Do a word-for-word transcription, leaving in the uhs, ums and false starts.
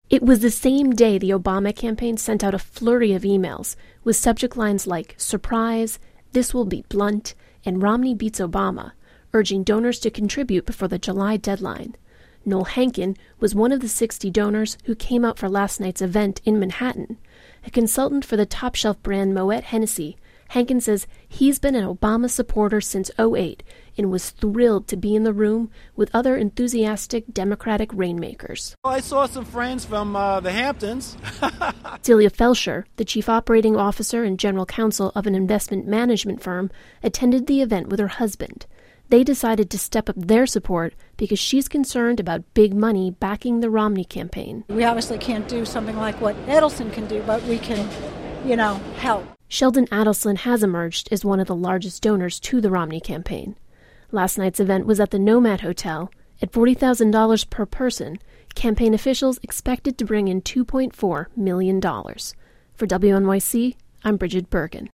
It was the same day the Obama campaign sent out a flurry of emails with subject lines like "Surprise," "This will be blunt," and "Romney beats Obama," urging donors to contribute before the July deadline. Noel Hankin was one of the sixty donors who came out for last night's event in Manhattan. A consultant for the top-shelf brand Moet Hennessy, Hankin says he's been an Obama supporter since oh eight and was thrilled to be in the room with other enthusiastic Democratic rainmakers. I saw some friends from uh, the Hamptons. Celia Felsher, the chief operating officer and general counsel of an investment management firm, attended the event with her husband. They decided to step up their support because she's concerned about big money backing the Romney campaign. We obviously can't do something like what Adelson can do, but we can, you know, help. Sheldon Adelson has emerged as one of the largest donors to the Romney campaign. Last night's event was at the Nomad Hotel. At forty thousand dollars per person, campaign officials expected to bring in two point four million dollars. For W N Y C, I'm Bridget Bergen.